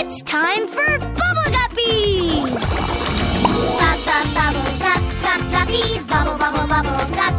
It's time for Bubble Guppies! Bubble Guppies, bubble, bubble, bubble guppies.